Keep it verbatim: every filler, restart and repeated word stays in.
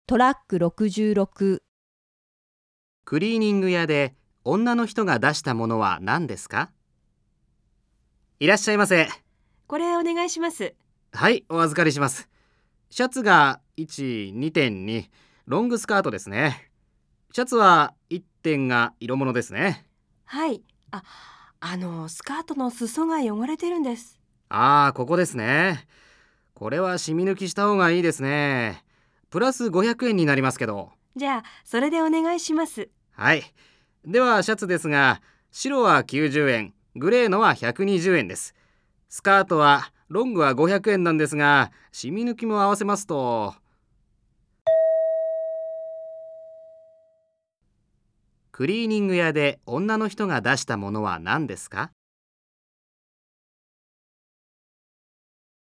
トラックろくじゅうろく。 クリーニング屋で女の人が出したものは何ですか？いらっしゃいませ。 これお願いします。 はい、お預かりします。シャツがいち、にてんに、ロングスカートですね。シャツはいってんが色物ですね。 はい。あ、あの、スカートの裾が汚れてるんです。 ああ、ここですね。これは染み抜きした方がいいですね。プラスごひゃくえんになりますけど。 じゃあ、それでお願いします。 はい。ではシャツですが、白はきゅうじゅうえん、グレーのはひゃくにじゅうえんです。スカートはロングはごひゃくえんなんですが、染み抜きも合わせますと。クリーニング屋で女の人が出したものは何ですか？